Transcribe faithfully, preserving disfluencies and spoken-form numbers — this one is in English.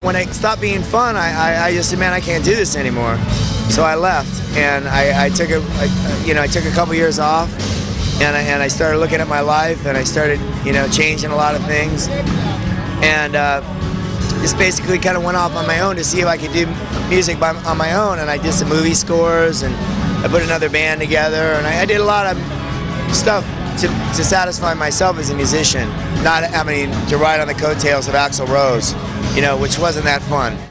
When it stopped being fun, I, I, I just said, man, I can't do this anymore. So I left, and I, I took a, I, you know, I took a couple years off, and I, and I started looking at my life, and I started, you know, changing a lot of things, and uh, just basically kind of went off on my own to see if I could do music by, on my own, and I did some movie scores, and I put another band together, and I, I did a lot of stuff to, to satisfy myself as a musician, not having to ride on the coattails of Axl Rose, you know, which wasn't that fun.